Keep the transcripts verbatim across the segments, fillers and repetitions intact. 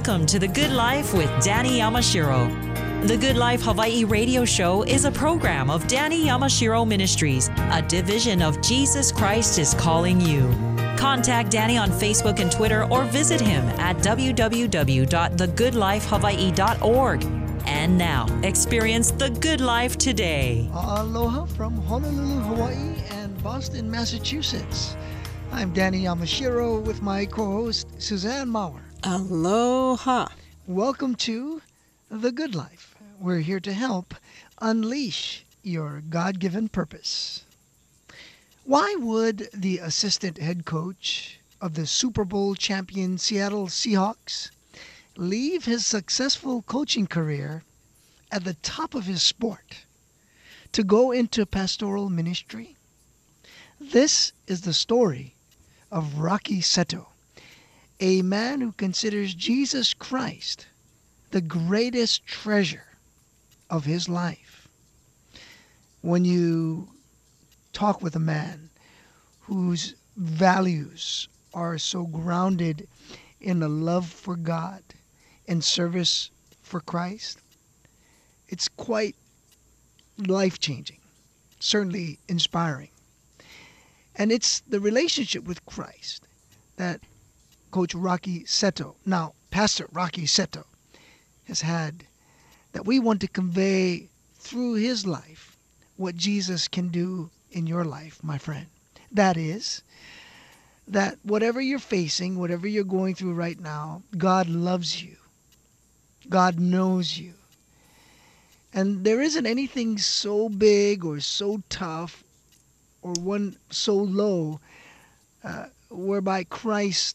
Welcome to The Good Life with Danny Yamashiro. The Good Life Hawaii radio show is a program of Danny Yamashiro Ministries, a division of Jesus Christ is Calling You. Contact Danny on Facebook and Twitter or visit him at w w w dot the good life hawaii dot org. And now, experience the good life today. Aloha from Honolulu, Hawaii and Boston, Massachusetts. I'm Danny Yamashiro with my co-host, Suzanne Maurer. Aloha. Welcome to The Good Life. We're here to help unleash your God-given purpose. Why would the assistant head coach of the Super Bowl champion Seattle Seahawks leave his successful coaching career at the top of his sport to go into pastoral ministry? This is the story of Rocky Seto, a man who considers Jesus Christ the greatest treasure of his life. When you talk with a man whose values are so grounded in a love for God and service for Christ, it's quite life-changing, certainly inspiring. And it's the relationship with Christ that Coach Rocky Seto, now Pastor Rocky Seto, has had, that we want to convey through his life what Jesus can do in your life, my friend. That is, that whatever you're facing, whatever you're going through right now, God loves you. God knows you. And there isn't anything so big or so tough or one so low uh, whereby Christ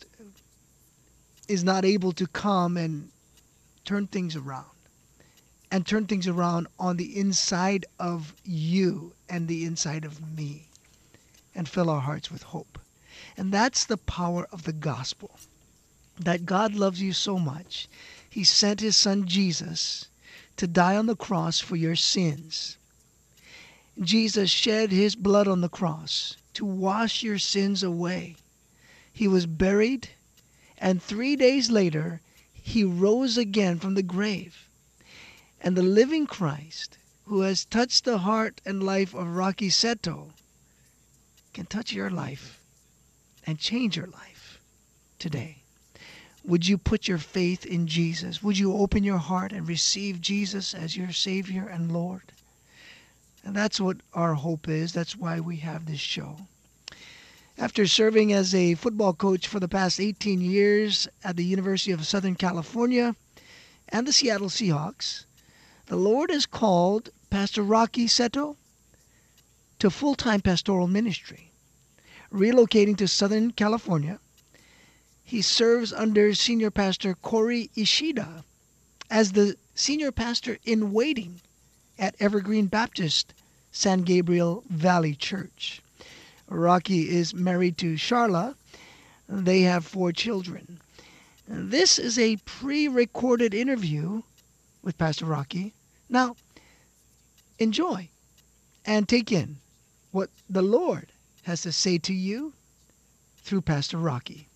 is not able to come and turn things around. And turn things around on the inside of you and the inside of me. And fill our hearts with hope. And that's the power of the gospel. That God loves you so much, He sent His Son Jesus to die on the cross for your sins. Jesus shed His blood on the cross to wash your sins away. He was buried, and three days later, He rose again from the grave. And the living Christ, who has touched the heart and life of Rocky Seto, can touch your life and change your life today. Would you put your faith in Jesus? Would you open your heart and receive Jesus as your Savior and Lord? And that's what our hope is. That's why we have this show. After serving as a football coach for the past eighteen years at the University of Southern California and the Seattle Seahawks, the Lord has called Pastor Rocky Seto to full-time pastoral ministry. Relocating to Southern California, he serves under Senior Pastor Corey Ishida as the Senior Pastor in Waiting at Evergreen Baptist San Gabriel Valley Church. Rocky is married to Charla. They have four children. This is a pre-recorded interview with Pastor Rocky. Now, enjoy and take in what the Lord has to say to you through Pastor Rocky.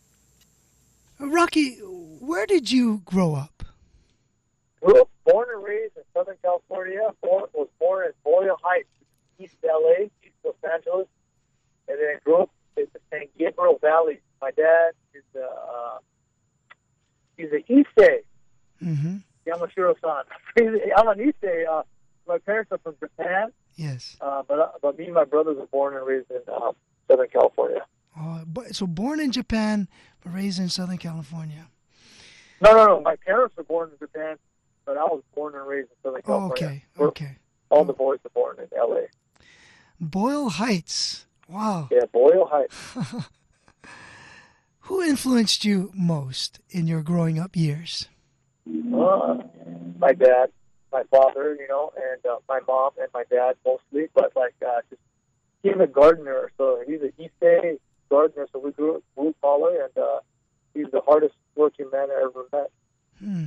Rocky, where did you grow up? Grew up, born and raised in Southern California. Born, was born in Boyle Heights, East L A, East Los Angeles. And then grew up in the San Gabriel Valley. My dad is a, uh, he's an Issei, Mm-hmm. Yamashiro-san. I'm an Issei. Uh, my parents are from Japan. Yes. Uh, but, uh, but me and my brothers were born and raised in uh, Southern California. Oh, but, so born in Japan, but raised in Southern California. No, no, no. My parents were born in Japan, but I was born and raised in Southern Oh, California. okay, We're, okay. all the boys were born in L A. Boyle Heights. Wow. Yeah, Boyle Heights. Who influenced you most in your growing up years? Uh, my dad, my father, you know, and uh, my mom and my dad mostly. But like, uh, just he's a gardener, so he's an Issei gardener. So we grew up blue collar, and uh, he's the hardest working man I ever met. Hmm.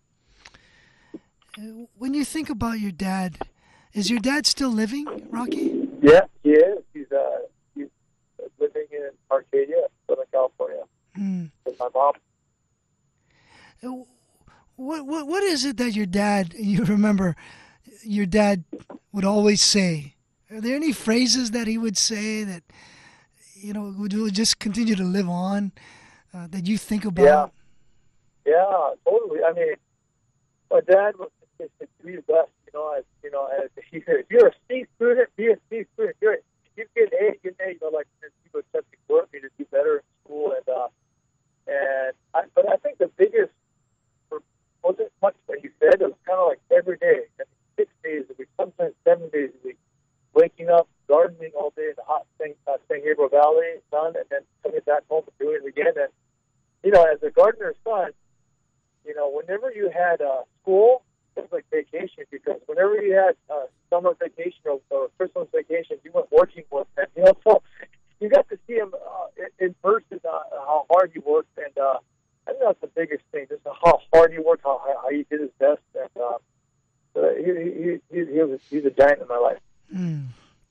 When you think about your dad, is your dad still living, Rocky? Yeah, he is. He's uh, he's living in Arcadia, Southern California, Hmm. with my mom. Uh, What what what is it that your dad you remember your dad would always say? Are there any phrases that he would say that you know would, would just continue to live on uh, that you think Yeah, about? yeah, totally. I mean, my dad was just to be the best. You know, as you know, as he said, if you're a C student, be a C student. If you're if you get an A, get an A. You know, like people accepting work, me to do better in school, and uh, and I, but I think the biggest wasn't much what he said. It was kind of like every day, I mean, six days a week, sometimes seven days a week, waking up, gardening all day in the hot San, uh, San Gabriel Valley sun, and then coming back home and doing it again. And, you know, as a gardener's son, you know, whenever you had uh, school, it was like vacation, because whenever you had uh, summer vacation or, or Christmas vacation, you went working with them. You know, so you got to see him uh, in, in person, uh, how hard he worked, and uh, I think that's the biggest thing, just how hard he worked, how, how he did his best, and uh, uh, he, he, he, he was, he's a giant in my life. Mm.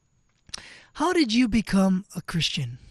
How did you become a Christian?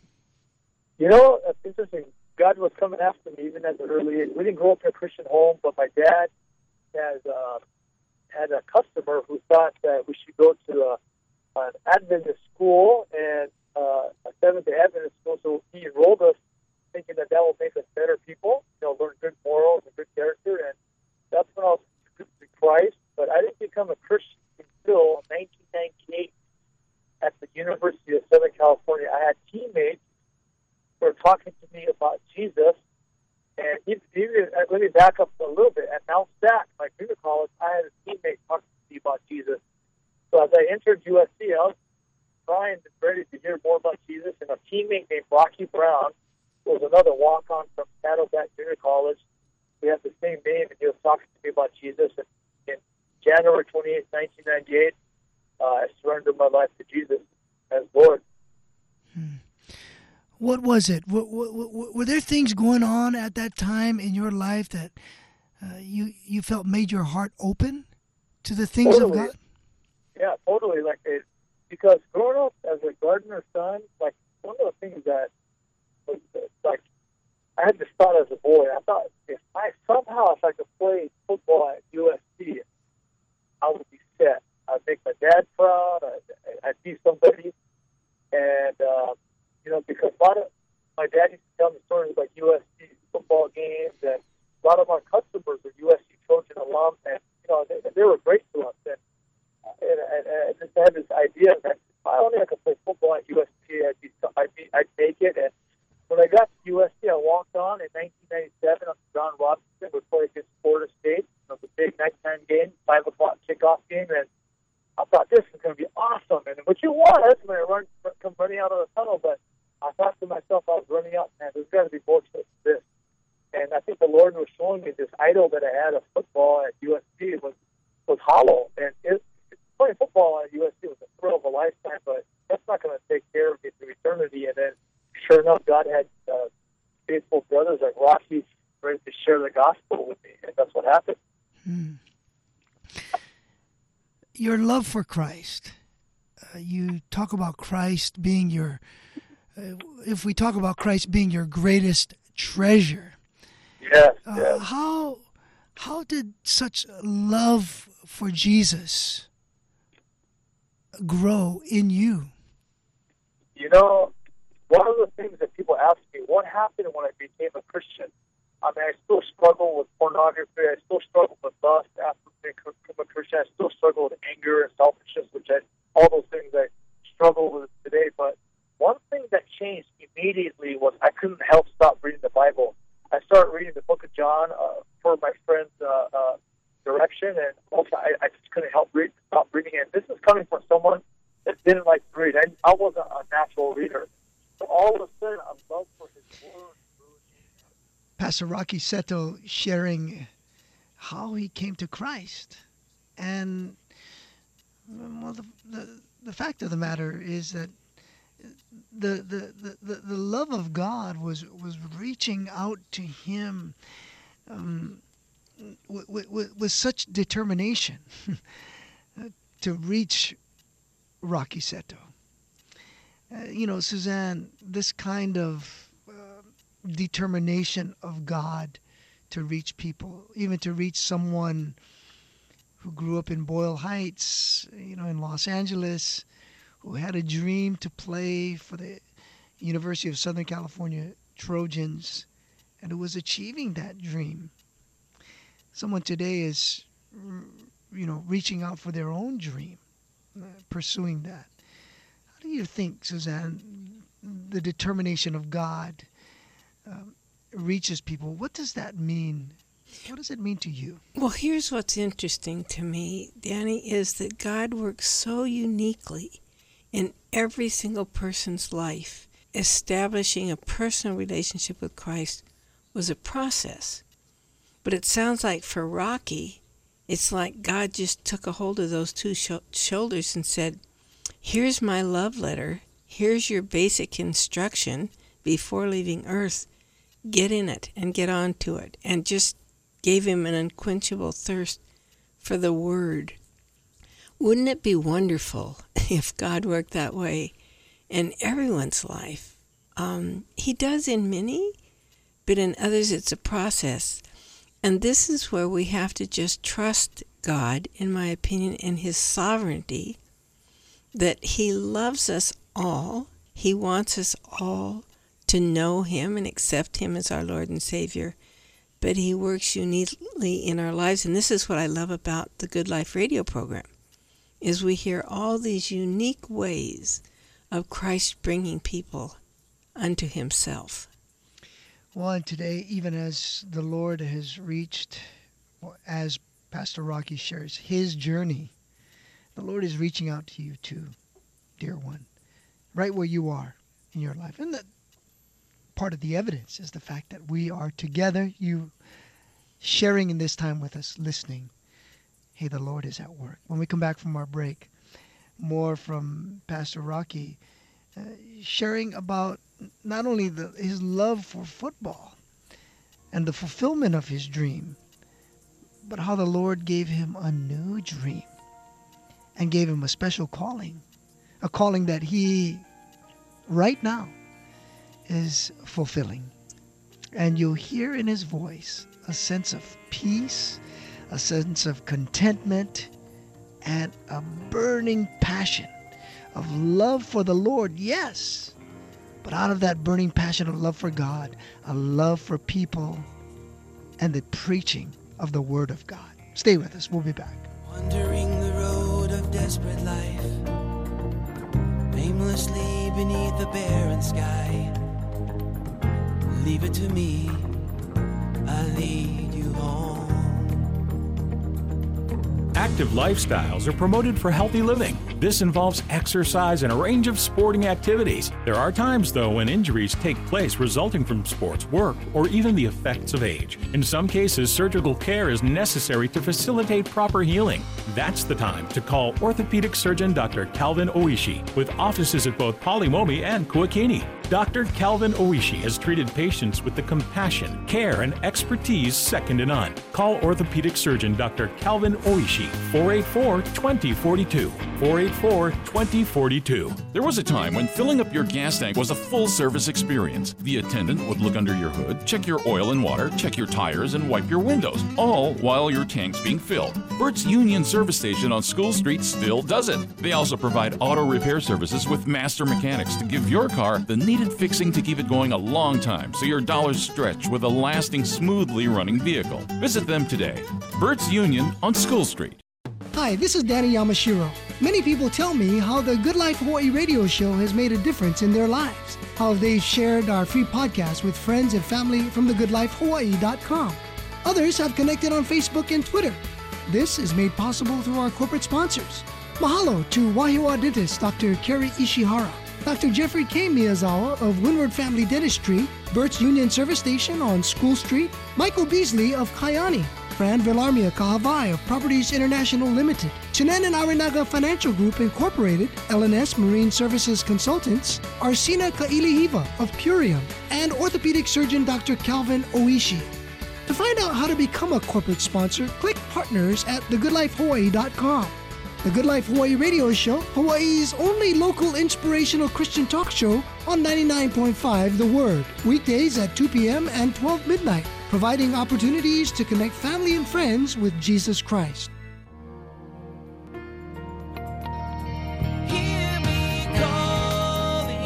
You know, it's interesting. God was coming after me even at the early age. We didn't grow up in a Christian home, but my dad has uh, had a customer who thought that we should go to a, an Adventist school and uh, a Seventh-day Adventist school, so he enrolled us thinking that that will make us better people, you know, learn good morals and good character, and that's when I was introduced to Christ. But I didn't become a Christian until nineteen ninety-eight at the University of Southern California. I had teammates who were talking to me about Jesus, and even, even let me back up a little bit. At Mount Sac, my junior college, I had a teammate talking to me about Jesus. So as I entered U S C, I was trying and ready to hear more about Jesus, and a teammate named Rocky Brown was another walk-on from Saddleback Junior College. We had the same name, and he was talking to me about Jesus. And in January twenty-eighth, nineteen ninety-eight, uh, I surrendered my life to Jesus as Lord. Hmm. What was it? Were, were, were there things going on at that time in your life that uh, you you felt made your heart open to the things Totally. of God? Yeah, totally. Like it, because growing up as a gardener's son, like one of the things that was like I had this thought as a boy. I thought if I somehow if I could play football at U S C, I would be set. I'd make my dad proud. I'd, I'd be somebody, and uh, you know, because a lot of my dad used to tell me stories about U S C football games, and a lot of our customers were U S C Trojan alums, and you know, they, they were great to us. And and, and, and I just had this idea that if I only I could play football at U S C, I'd be, I'd be, I'd make it. And when I got to U S C, I walked on in nineteen ninety-seven on John Robinson. We played against Florida State. It was a big nighttime game, five o'clock kickoff game, and I thought this is going to be awesome. And which it was when I run, come running out of the tunnel. But I thought to myself, I was running out, man, there's got to be more to this. And I think the Lord was showing me this idol that I had of football at U S C was was hollow. And it, playing football at U S C was a thrill of a lifetime, but that's not going to take care of me through eternity. And then, sure enough, God had uh, faithful brothers like Rocky ready to share the gospel with me, and that's what happened. Hmm. Your love for Christ. Uh, you talk about Christ being your, uh, if we talk about Christ being your greatest treasure, Yes, uh, yes. how how did such love for Jesus grow in you? You know, one of the things that people ask me, what happened when I became a Christian? I mean, I still struggle with pornography. I still struggle with lust after becoming a Christian. I still struggle with anger and selfishness, which I, all those things I struggle with today. But one thing that changed immediately was I couldn't help stop reading the Bible. I started reading the book of John uh, for my friend's uh, uh, direction, and also I, I just couldn't help read, stop reading it. This is coming from someone that didn't like to read. I, I wasn't a natural reader. So all of a sudden, a love for his word. Pastor Rocky Seto sharing how he came to Christ. And well, the, the, the fact of the matter is that the, the, the, the, the love of God was, was reaching out to him um, with, with, with such determination to reach Rocky Seto. Uh, you know, Suzanne, this kind of uh, determination of God to reach people, even to reach someone who grew up in Boyle Heights, you know, in Los Angeles, who had a dream to play for the University of Southern California Trojans, and who was achieving that dream. Someone today is, you know, reaching out for their own dream, uh, pursuing that. How do you think, Suzanne, the determination of God um, reaches people? What does that mean? What does it mean to you? Well, here's what's interesting to me, Danny, is that God works so uniquely in every single person's life. Establishing a personal relationship with Christ was a process. But it sounds like for Rocky, it's like God just took a hold of those two sh- shoulders and said, here's my love letter. Here's your basic instruction before leaving Earth. Get in it and get on to it. And just gave him an unquenchable thirst for the Word. Wouldn't it be wonderful if God worked that way in everyone's life? Um, he does in many, but in others it's a process. And this is where we have to just trust God, in my opinion, in His sovereignty, that He loves us all. He wants us all to know Him and accept Him as our Lord and Savior. But He works uniquely in our lives. And this is what I love about the Good Life radio program, is we hear all these unique ways of Christ bringing people unto Himself. Well, and today, even as the Lord has reached, as Pastor Rocky shares, His journey, the Lord is reaching out to you too, dear one, right where you are in your life. And that part of the evidence is the fact that we are together, you sharing in this time with us, listening. Hey, the Lord is at work. When we come back from our break, more from Pastor Rocky, uh, sharing about not only the, his love for football and the fulfillment of his dream, but how the Lord gave him a new dream and gave him a special calling, a calling that he, right now, is fulfilling. And you'll hear in his voice a sense of peace, a sense of contentment, and a burning passion of love for the Lord, yes, but out of that burning passion of love for God, a love for people and the preaching of the Word of God. Stay with us. We'll be back. Wandering the road of desperate life, aimlessly beneath the barren sky. Leave it to me, I'll lead you home. Active lifestyles are promoted for healthy living. This involves exercise and a range of sporting activities. There are times, though, when injuries take place resulting from sports, work, or even the effects of age. In some cases, surgical care is necessary to facilitate proper healing. That's the time to call orthopedic surgeon Doctor Calvin Oishi, with offices at both Polimomi and Kuakini. Doctor Calvin Oishi has treated patients with the compassion, care, and expertise second to none. Call orthopedic surgeon Doctor Calvin Oishi, four eight four, two zero four two, four eight four, two zero four two. There was a time when filling up your gas tank was a full-service experience. The attendant would look under your hood, check your oil and water, check your tires, and wipe your windows, all while your tank's being filled. Bert's Union Service Station on School Street still does it. They also provide auto repair services with master mechanics to give your car the needed fixing to keep it going a long time so your dollars stretch with a lasting, smoothly running vehicle. Visit them today. Bert's Union on School Street. Hi, this is Danny Yamashiro. Many people tell me how the Good Life Hawaii radio show has made a difference in their lives, how they've shared our free podcast with friends and family from the good life hawaii dot com. Others have connected on Facebook and Twitter. This is made possible through our corporate sponsors. Mahalo to Wahiawa dentist Doctor Kerry Ishihara, Doctor Jeffrey K. Miyazawa of Windward Family Dentistry, Bert's Union Service Station on School Street, Michael Beasley of Kayani, Fran Villarmia Kahavai of Properties International Limited, Chinen and Arinaga Financial Group Incorporated, L and S Marine Services Consultants, Arsina Kailihiva of Purium, and orthopedic surgeon Doctor Calvin Oishi. To find out how to become a corporate sponsor, click Partners at the good life hawaii dot com. The Good Life Hawaii radio show, Hawaii's only local inspirational Christian talk show on ninety-nine point five The Word, weekdays at two p.m. and twelve midnight. providing opportunities to connect family and friends with Jesus Christ. Hear me calling,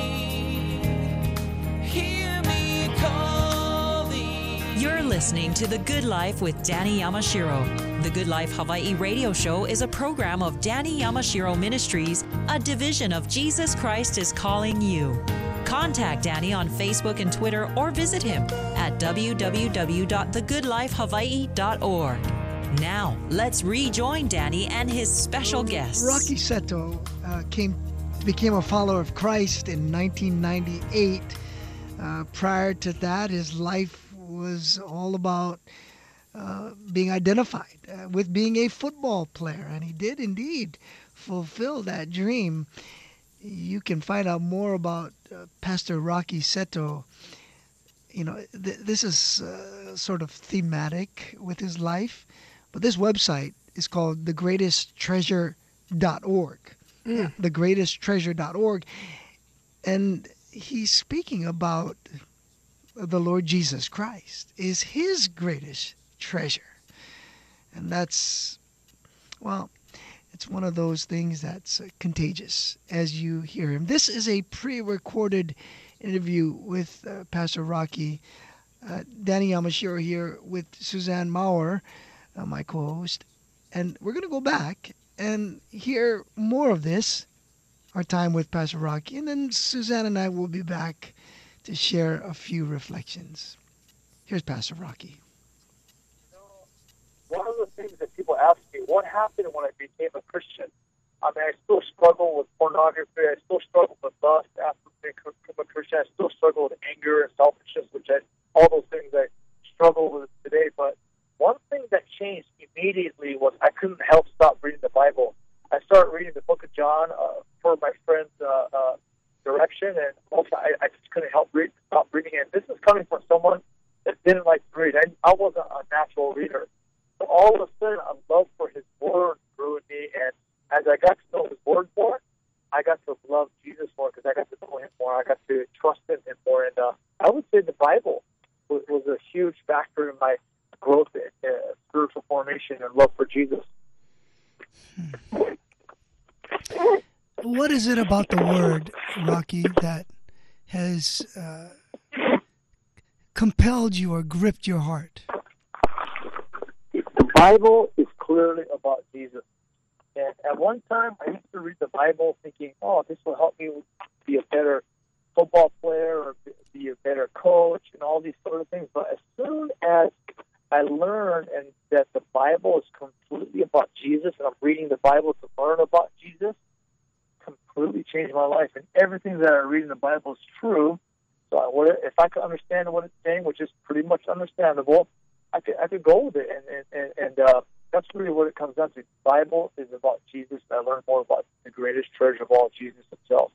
hear me calling. You're listening to The Good Life with Danny Yamashiro. The Good Life Hawaii radio show is a program of Danny Yamashiro Ministries, a division of Jesus Christ is Calling You. Contact Danny on Facebook and Twitter or visit him at w w w dot the good life hawaii dot org. Now, let's rejoin Danny and his special guests. Rocky Seto uh, came, became a follower of Christ in nineteen ninety-eight. Uh, prior to that, his life was all about uh, being identified uh, with being a football player, and he did indeed fulfill that dream. You can find out more about uh, Pastor Rocky Seto. You know, th- this is uh, sort of thematic with his life, but this website is called the greatest treasure dot org. Mm. the greatest treasure dot org. And he's speaking about the Lord Jesus Christ is his greatest treasure. And that's, well, it's one of those things that's uh, contagious as you hear him. This is a pre-recorded interview with uh, Pastor Rocky. Uh, Danny Yamashiro here with Suzanne Maurer, uh, my co-host. And we're going to go back and hear more of this, our time with Pastor Rocky. And then Suzanne and I will be back to share a few reflections. Here's Pastor Rocky. One of the things that people ask me, what happened when I became a Christian? I mean, I still struggle with pornography. I still struggle with lust after becoming a Christian. I still struggle with anger and selfishness, which I, all those things I struggle with today. But one thing that changed immediately was I couldn't help stop reading the Bible. I started reading the book of John uh, for my friend's uh, uh, direction, and also I, I just couldn't help read, stop reading it. This is coming from someone that didn't like to read. I, I wasn't a natural reader. So all of a sudden, a love for his word grew in me, and as I got to know his word more, I got to love Jesus more because I got to know him more. I got to trust in him more, and uh, I would say the Bible was, was a huge factor in my growth, in, uh, spiritual formation, and love for Jesus. What is it about the word, Rocky, that has uh, compelled you or gripped your heart? The Bible is clearly about Jesus. And at one time, I used to read the Bible thinking, oh, this will help me be a better football player or be a better coach and all these sort of things. But as soon as I learned and that the Bible is completely about Jesus, and I'm reading the Bible to learn about Jesus, completely changed my life. And everything that I read in the Bible is true. So I would, if I could understand what it's saying, which is pretty much understandable, I could I could go with it, and and and uh, that's really what it comes down to. The Bible is about Jesus, and I learned more about the greatest treasure of all, Jesus himself.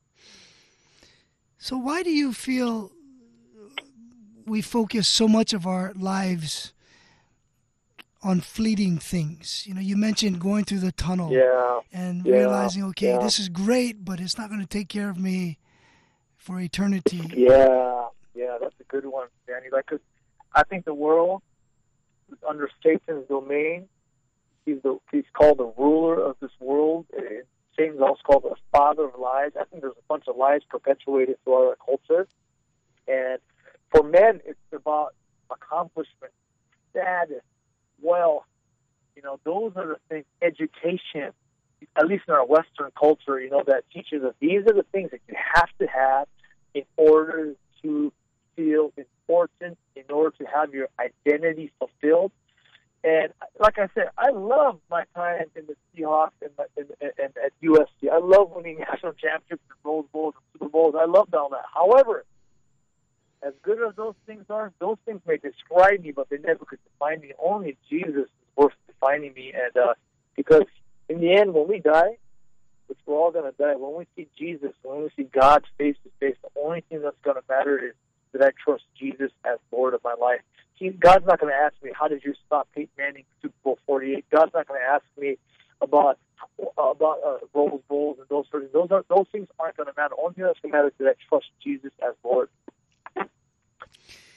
So why do you feel we focus so much of our lives on fleeting things? You know, you mentioned going through the tunnel Yeah. and Yeah. realizing, okay, Yeah. this is great, but it's not going to take care of me for eternity. Yeah, yeah, that's a good one, Danny. Like, 'cause I think the world is under Satan's domain. He's the he's called the ruler of this world. And Satan's also called the father of lies. I think there's a bunch of lies perpetuated throughout our culture. And for men, it's about accomplishment, status, wealth. You know, those are the things. Education, at least in our Western culture, you know, that teaches us these are the things that you have to have in order to feel important, in order to have your identity fulfilled. And like I said, I love my time in the Seahawks and, my, and, and, and at U S C. I love winning national championships and Rose Bowls and Super Bowls. I loved all that. However, as good as those things are, those things may describe me, but they never could define me. Only Jesus is worth defining me. And uh, because in the end, when we die, which we're all going to die, when we see Jesus, when we see God face to face, the only thing that's going to matter is that I trust Jesus as Lord of my life. He, God's not going to ask me, how did you stop Peyton Manning Super Bowl forty-eight? God's not going to ask me about about uh, Rose Bowls and those sort of things. Those, are, those things aren't going to matter. The only thing that's going to matter is that I trust Jesus as Lord.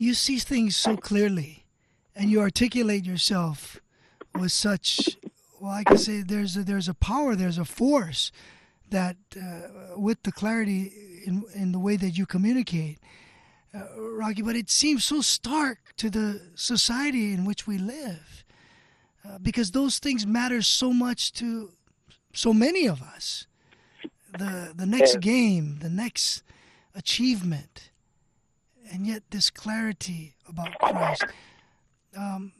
you see things so clearly, and you articulate yourself with such, well, I can say there's a, there's a power, there's a force that uh, with the clarity in, in the way that you communicate, uh, Rocky, but it seems so stark to the society in which we live, uh, because those things matter so much to so many of us. The the next game, the next achievement, and yet this clarity about Christ. Um,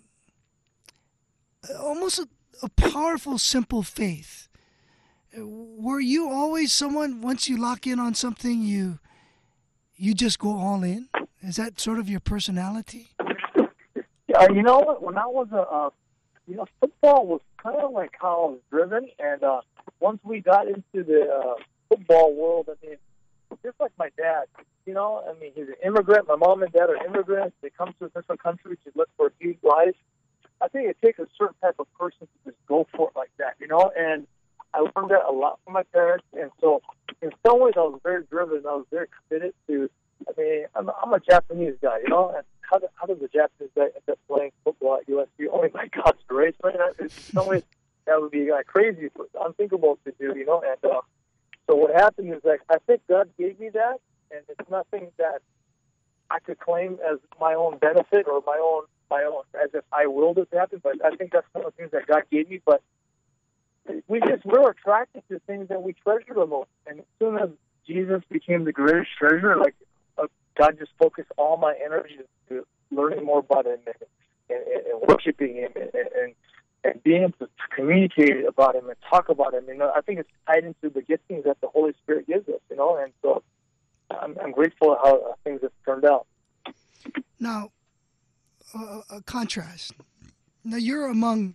almost a, a powerful, simple faith. Were you always someone, once you lock in on something, you you just go all in? Is that sort of your personality? Yeah, you know what? When I was a, uh, you know, football was kind of like how I was driven, and uh, once we got into the uh, football world, I mean, just like my dad, you know, I mean, he's an immigrant. My mom and dad are immigrants. They come to a different country to look for a huge life. I think it takes a certain type of person to just go for it like that, you know, and I learned that a lot from my parents, and so in some ways I was very driven. I was very committed to, I mean, I'm, I'm a Japanese guy, you know, and how, do, how does a Japanese guy end up playing football at U S C? Only by God's grace, right? In some ways that would be like crazy, unthinkable to do, you know, and uh, so what happened is, like, I think God gave me that, and it's nothing that I could claim as my own benefit or my own, my own, as if I willed it to happen, but I think that's one of the things that God gave me, but we just, we're attracted to things that we treasure the most, and as soon as Jesus became the greatest treasure, like, uh, God just focused all my energy to learning more about Him and, and, and worshiping Him and, and and being able to communicate about Him and talk about Him. You know, I think it's tied into the giftings that the Holy Spirit gives us, you know, and so I'm, I'm grateful how things have turned out. Now, uh, a contrast. Now, you're among,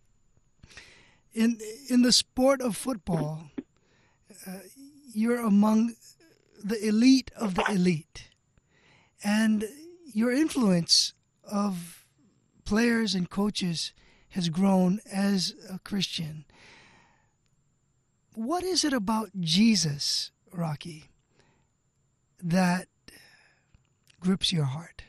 in in the sport of football, uh, you're among the elite of the elite. And your influence of players and coaches has grown as a Christian. What is it about Jesus, Rocky, that grips your heart?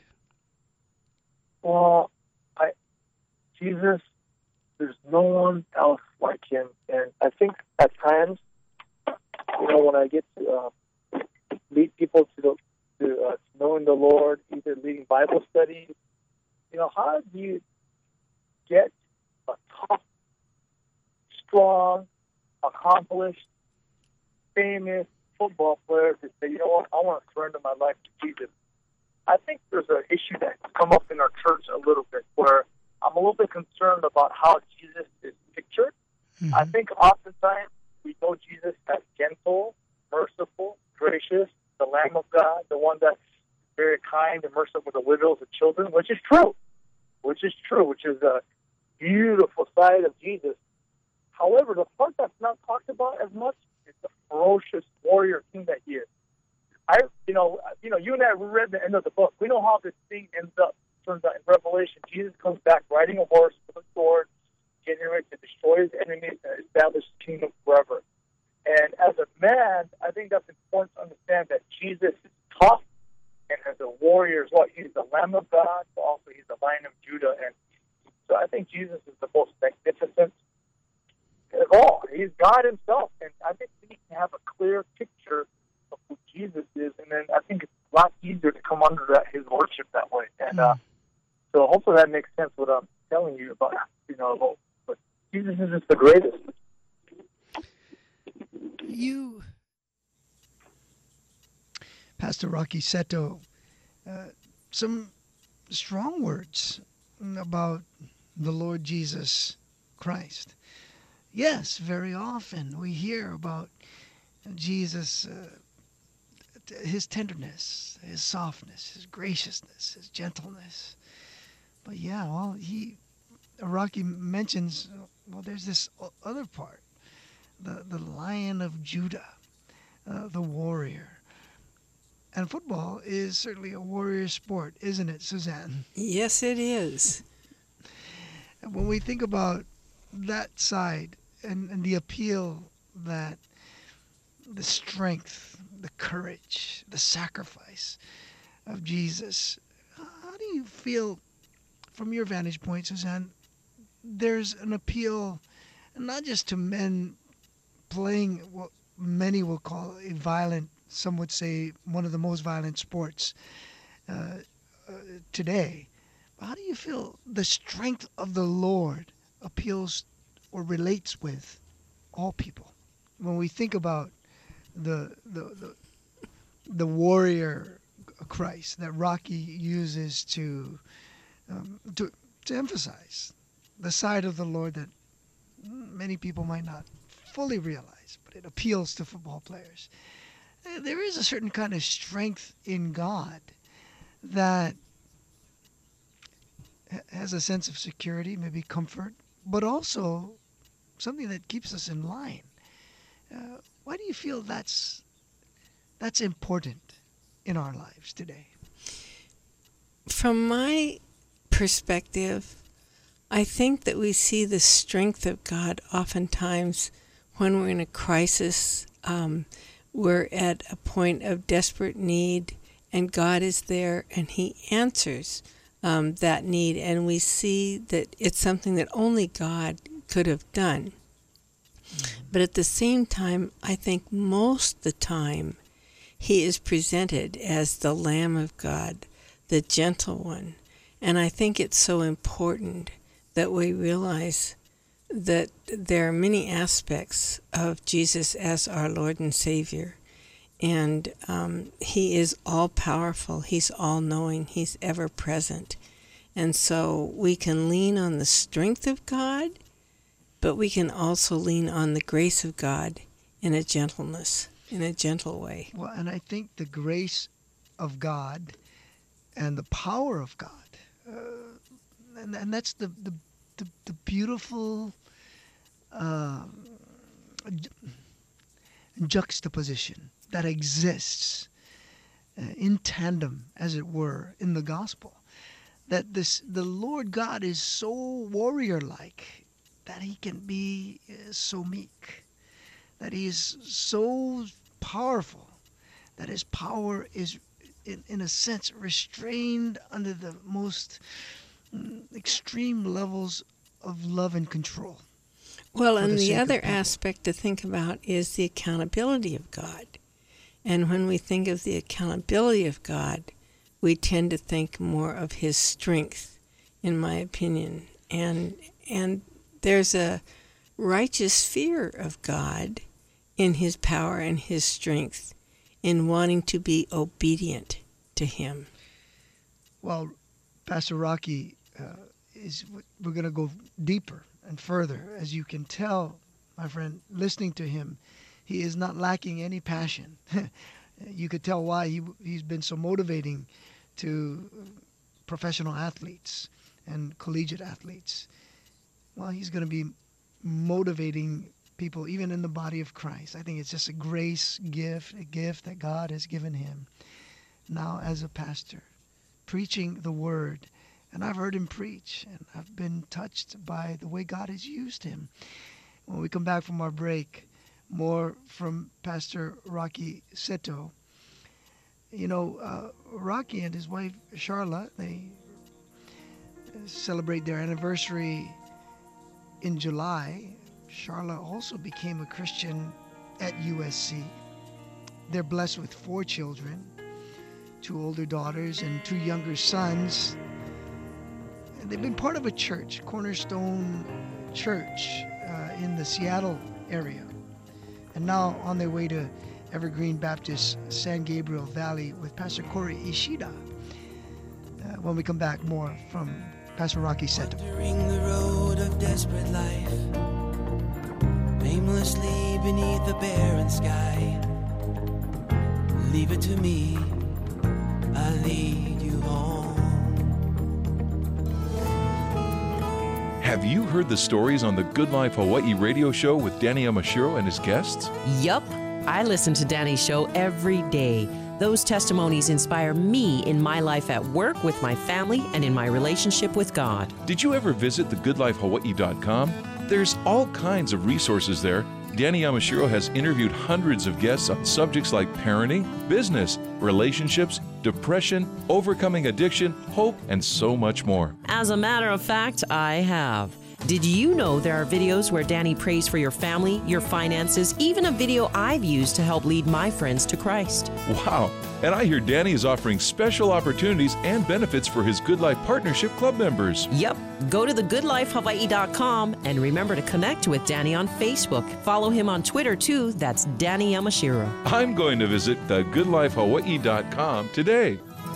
Well, I, Jesus, there's no one else like Him. And I think at times, you know, when I get to uh, lead people to, the, to uh, knowing the Lord, either leading Bible studies, you know, how do you get a tough, strong, accomplished, famous football player to say, you know what, I want to surrender my life to Jesus? I think there's an issue that's come up in our church a little bit where I'm a little bit concerned about how Jesus is pictured. Mm-hmm. I think oftentimes we know Jesus as gentle, merciful, gracious, the Lamb of God, the one that's very kind and merciful with the widows and children, which is true, which is true, which is a beautiful side of Jesus. However, the part that's not talked about as much is the ferocious warrior king that He is. I, you know, you know, you and I read the end of the book. We know how this thing ends up. Turns out in Revelation, Jesus comes back riding a horse with a sword, getting ready to destroy His enemies and establish His kingdom forever. And as a man, I think that's important to understand that Jesus is tough, and as a warrior as well, He's the Lamb of God, but also He's the Lion of Judah. And so I think Jesus is the most magnificent of all. He's God Himself, and I think we need to have a clear picture of who Jesus is, and then I think it's a lot easier to come under that His worship that way. And uh, so hopefully that makes sense what I'm telling you about, you know, but Jesus is just the greatest. You, Pastor Rocky Seto, uh, some strong words about the Lord Jesus Christ. Yes, very often we hear about Jesus, uh, His tenderness, His softness, His graciousness, His gentleness. But yeah, well, he, Rocky mentions, well, there's this other part, the, the Lion of Judah, uh, the warrior. And football is certainly a warrior sport, isn't it, Suzanne? Yes, it is. And when we think about that side and, and the appeal that the strength, the courage, the sacrifice of Jesus, you feel, from your vantage point, Suzanne, there's an appeal not just to men playing what many will call a violent, some would say one of the most violent sports uh, uh, today. How do you feel the strength of the Lord appeals or relates with all people? When we think about the the the, the warrior Christ that Rocky uses to, um, to to emphasize the side of the Lord that many people might not fully realize, but it appeals to football players. There is a certain kind of strength in God that has a sense of security, maybe comfort, but also something that keeps us in line. Uh, why do you feel that's that's important in our lives today? From my perspective, I think that we see the strength of God oftentimes when we're in a crisis. Um, we're at a point of desperate need, and God is there, and He answers um, that need, and we see that it's something that only God could have done. Mm-hmm. But at the same time, I think most of the time, He is presented as the Lamb of God, the gentle one. And I think it's so important that we realize that there are many aspects of Jesus as our Lord and Savior. And um, He is all-powerful. He's all-knowing. He's ever-present. And so we can lean on the strength of God, but we can also lean on the grace of God in a gentleness, in a gentle way. Well, and I think the grace of God and the power of God, uh, and, and that's the, the, the, the beautiful uh, ju- juxtaposition that exists uh, in tandem, as it were, in the gospel. That this the Lord God is so warrior-like that He can be uh, so meek, that He is so powerful, that His power is, in, in a sense, restrained under the most mm, extreme levels of love and control. Well, and the, the other aspect to think about is the accountability of God. And when we think of the accountability of God, we tend to think more of His strength, in my opinion. And and there's a righteous fear of God in His power and His strength, in wanting to be obedient to Him. Well, Pastor Rocky, uh, is we're going to go deeper and further. As you can tell, my friend, listening to him, he is not lacking any passion. You could tell why he, he's been so motivating to professional athletes and collegiate athletes. Well, he's going to be motivating people even in the body of Christ. I think it's just a grace gift, a gift that God has given him now as a pastor, preaching the word. And I've heard him preach, and I've been touched by the way God has used him. When we come back from our break, more from Pastor Rocky Seto. You know, uh, Rocky and his wife, Charla, they celebrate their anniversary in July. Charla also became a Christian at U S C. They're blessed with four children, two older daughters and two younger sons. And they've been part of a church, Cornerstone Church, uh, in the Seattle area. And now on their way to Evergreen Baptist, San Gabriel Valley with Pastor Corey Ishida. Uh, when we come back, more from Pastor Rocky Seto. Wandering the road of desperate life, aimlessly beneath the barren sky. Leave it to me, I'll lead you home. Have you heard the stories on the Good Life Hawaii radio show with Danny Yamashiro and his guests? Yup. I listen to Danny's show every day. Those testimonies inspire me in my life at work, with my family, and in my relationship with God. Did you ever visit the good life hawaii dot com? There's all kinds of resources there. Danny Yamashiro has interviewed hundreds of guests on subjects like parenting, business, relationships, depression, overcoming addiction, hope, and so much more. As a matter of fact, I have. Did you know there are videos where Danny prays for your family, your finances, even a video I've used to help lead my friends to Christ? Wow. And I hear Danny is offering special opportunities and benefits for his Good Life Partnership Club members. Yep. Go to the good life hawaii dot com and remember to connect with Danny on Facebook. Follow him on Twitter too. That's Danny Yamashiro. I'm going to visit the good life hawaii dot com today.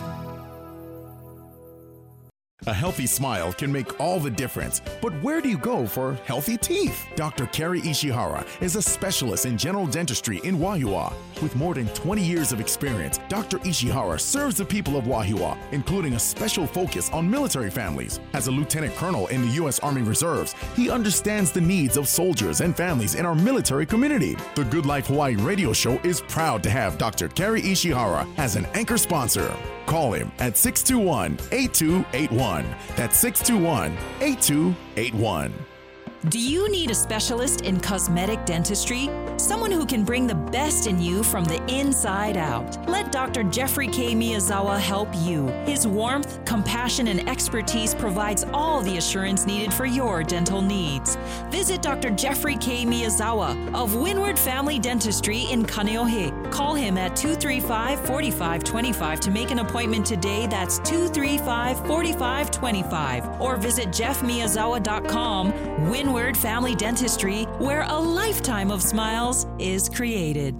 A healthy smile can make all the difference, but where do you go for healthy teeth? Doctor Kerry Ishihara is a specialist in general dentistry in Wahiawa. With more than twenty years of experience, Doctor Ishihara serves the people of Wahiawa, including a special focus on military families. As a lieutenant colonel in the U S Army Reserves, he understands the needs of soldiers and families in our military community. The Good Life Hawaii radio show is proud to have Doctor Kerry Ishihara as an anchor sponsor. Call him at six two one, eight two eight one. That's six two one, eight two eight one. Do you need a specialist in cosmetic dentistry? Someone who can bring the best in you from the inside out. Let Doctor Jeffrey K. Miyazawa help you. His warmth, compassion, and expertise provides all the assurance needed for your dental needs. Visit Doctor Jeffrey K. Miyazawa of Windward Family Dentistry in Kaneohe. Call him at two three five, four five two five to make an appointment today. That's two three five, four five two five. Or visit jeff miyazawa dot com. Windward Family Dentistry, where a lifetime of smiles is created.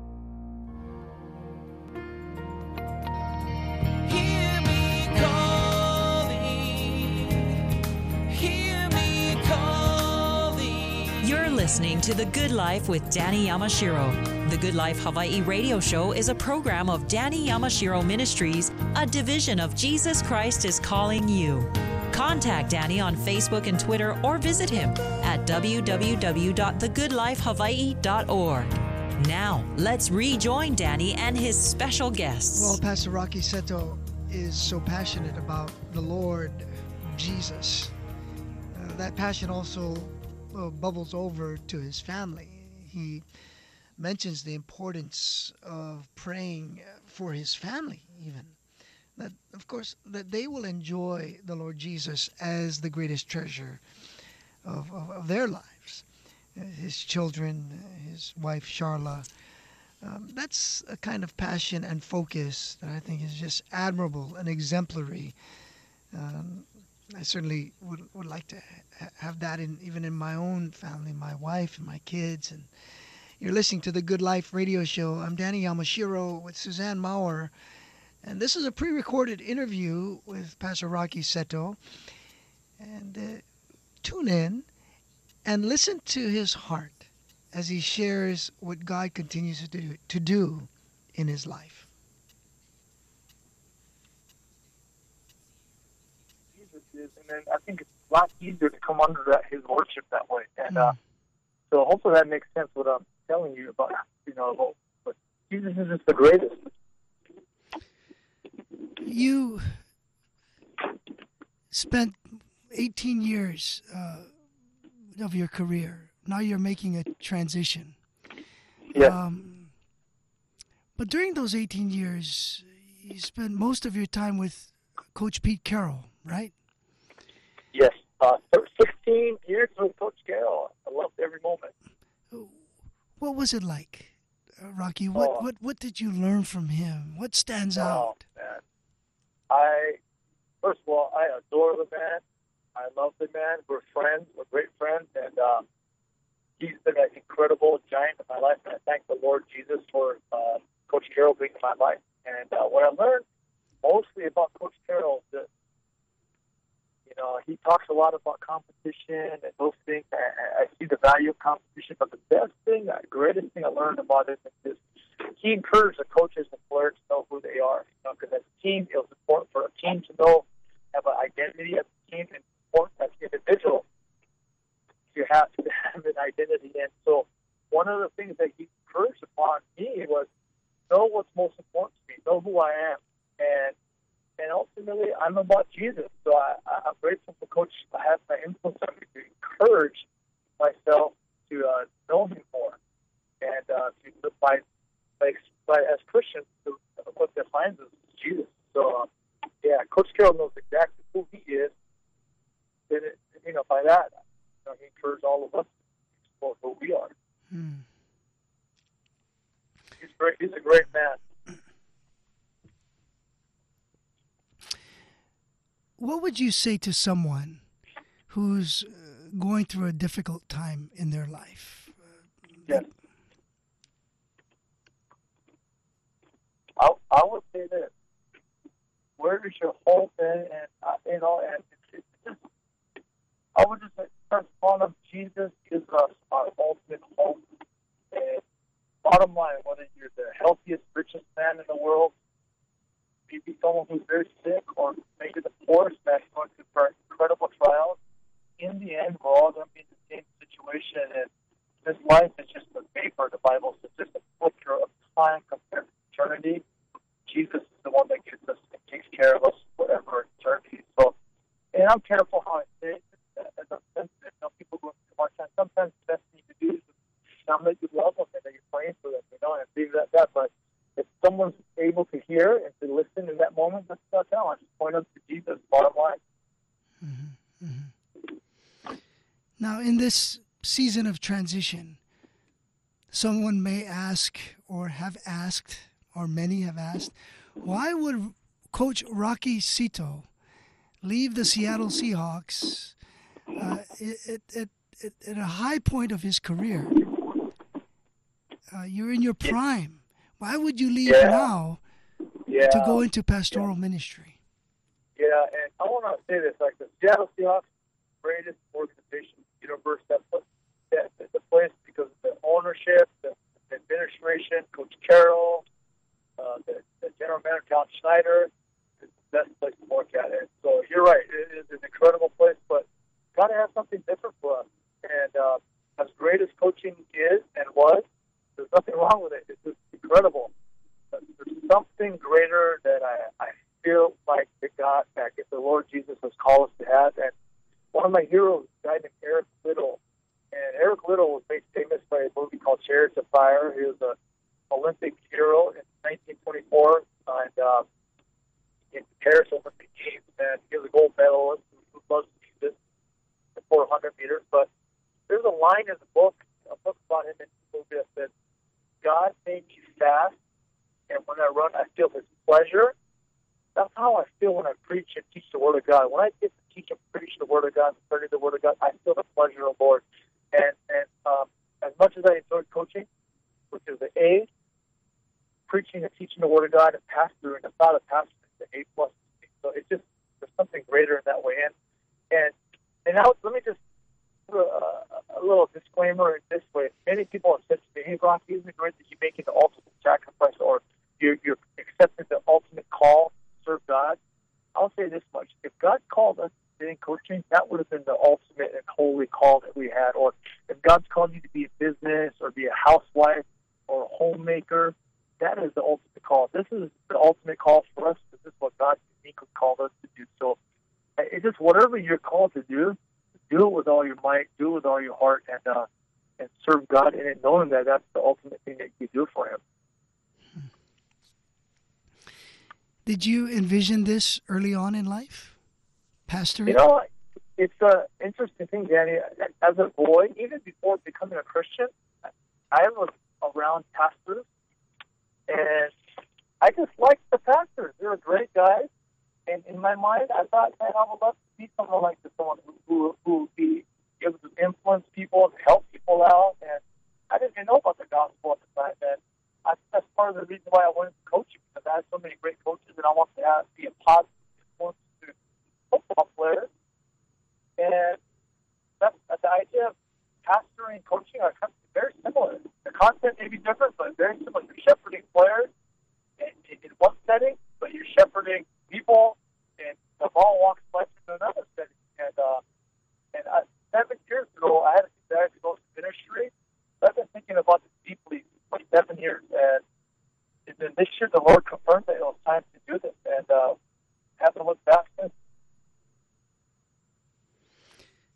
Hear me calling, hear me calling. You're listening to The Good Life with Danny Yamashiro. The Good Life Hawaii radio show is a program of Danny Yamashiro Ministries, a division of Jesus Christ is Calling You. Contact Danny on Facebook and Twitter or visit him at w w w dot the good life hawaii dot org. Now, let's rejoin Danny and his special guests. Well, Pastor Rocky Seto is so passionate about the Lord Jesus. Uh, that passion also uh, bubbles over to his family. He mentions the importance of praying for his family, even. That, of course, that they will enjoy the Lord Jesus as the greatest treasure of, of, of their lives. Uh, his children, his wife, Charla. Um, that's a kind of passion and focus that I think is just admirable and exemplary. Um, I certainly would, would like to ha- have that in even in my own family, my wife and my kids. And you're listening to the Good Life radio show. I'm Danny Yamashiro with Suzanne Maurer. And this is a pre-recorded interview with Pastor Rocky Seto. And uh, tune in and listen to his heart as he shares what God continues to do, to do in his life. Jesus is, and then I think it's a lot easier to come under that his worship that way. And uh, so hopefully that makes sense what I'm telling you about, you know, but Jesus is just the greatest. You spent eighteen years uh, of your career. Now you're making a transition. Yeah. Um, but during those eighteen years, you spent most of your time with Coach Pete Carroll, right? Yes. Uh, sixteen years with Coach Carroll. I loved every moment. What was it like, uh, Rocky? What, oh. what what did you learn from him? What stands oh, out? Man. I, first of all, I adore the man. I love the man. We're friends. We're great friends. And uh, he's been an incredible giant in my life. And I thank the Lord Jesus for uh, Coach Carroll being in my life. And uh, what I learned mostly about Coach Carroll is that, you know, he talks a lot about competition and those things. I, I see the value of competition. But the best thing, the greatest thing I learned about him is he encouraged the coaches and players to know who they are. You know, because as a team, it was important for a team to know, have an identity as a team, and important as an individual to have to have an identity. And so, one of the things that he encouraged upon me was know what's most important to me, know who I am, and and ultimately, I'm about Jesus. So I, I'm grateful for Coach. I have my influence on me to encourage myself to uh, know Him more, and uh, to live by, like, by as Christians, to, what defines us is Jesus. So, uh, yeah, Coach Carroll knows exactly who he is. And it, you know, by that, you know, he encourages all of us to explore who we are. Hmm. He's great. He's a great man. What would you say to someone who's uh, going through a difficult time in their life? Yes. I, I would say this. Where is your hope in? And, uh, you know, and it's, it's just, I would just say, first of all, Jesus gives us our ultimate hope. And bottom line, whether you're the healthiest, richest man in the world, maybe someone who's very sick, or maybe the poorest man going through incredible trials, in the end, we're all going to be in the same situation. And this life is just a vapor, the Bible says, just a flicker of time compared to eternity. Jesus is the one that gives us and takes care of us forever eternity. So, and I'm careful how I say it. As I'm sensitive, you know, people go through hard time. Sometimes the best thing to do is sound that you love them and that you're praying for them, you know, and leave it at that. But if someone's able to hear and to listen in that moment, that's not challenge. Just point them to Jesus, bottom line. Mm-hmm. Mm-hmm. Now, in this season of transition, someone may ask or have asked, or many have asked, why would Coach Rocky Cito leave the Seattle Seahawks uh, at, at, at, at a high point of his career? Uh, you're in your prime. Why would you leave yeah. now yeah. to go into pastoral yeah. ministry? Yeah, and I want to say this, like the Seattle Seahawks, greatest organization in the universe. That's that, that's the place because of the ownership, the, the administration, Coach Carroll, uh, the, the general manager, John Schneider. It's the best place to work at it. So you're right, it is an incredible place, but got to have something different for us. And uh, as great as coaching is and was, there's nothing wrong with it. It's just incredible. But there's something greater that I, I feel like the God, that the Lord Jesus has called us to have. And one of my heroes, a guy named Eric Liddell. And Eric Liddell was made famous by a movie called Chariots of Fire. He was an Olympic hero in nineteen twenty-four and uh, in Paris Olympic Games. And he was a gold medalist who loves Jesus, the four hundred meters. But there's a line in the book, a book about him in the movie that says, God made me fast, and when I run, I feel His pleasure. That's how I feel when I preach and teach the Word of God. When I get to teach and preach the Word of God, study the Word of God, I feel the pleasure of the Lord. And and um, as much as I enjoy coaching, which is the A, preaching and teaching the Word of God and pastoring, the thought of pastoring is the A plus. So it's just, there's something greater in that way. And and and now let me just put a, a little disclaimer in this way. Many people have said to me, hey, Rocky, isn't it great that you're making the ultimate sacrifice, or you're, you're accepting the ultimate call to serve God? I'll say this much. If God called us to be in coaching, that would have been the ultimate and holy call that we had. Or if God's called you to be in business or be a housewife or a homemaker, that is the ultimate call. This is the ultimate call for us. This is what God uniquely called us to do. So it's just whatever you're called to do, do it with all your might, do it with all your heart, and uh, and serve God in it, knowing that that's the ultimate thing that you do for Him. Did you envision this early on in life, Pastor? You know, it's an interesting thing, Danny. As a boy, even before becoming a Christian, I was around pastors, and I just liked the pastors. They were great guys. And in my mind, I thought, man, I would love to be someone like this, someone who who, who would be able to influence people and help people out. And I didn't even know about the gospel at the time. And I think that's part of the reason why I went into coaching, because I had so many great coaches, and I wanted to have, be a positive influence to football players. And that's, that's the idea of pastoring and coaching are very similar. The content may be different, but very similar. You're shepherding players in, in one setting, but you're shepherding people and the ball walks life into another setting. And uh, and I, seven years ago, I had a desire to go to ministry. So I've been thinking about this deeply for seven years. And, and then this year, the Lord confirmed that it was time to do this. And uh, haven't looked back since.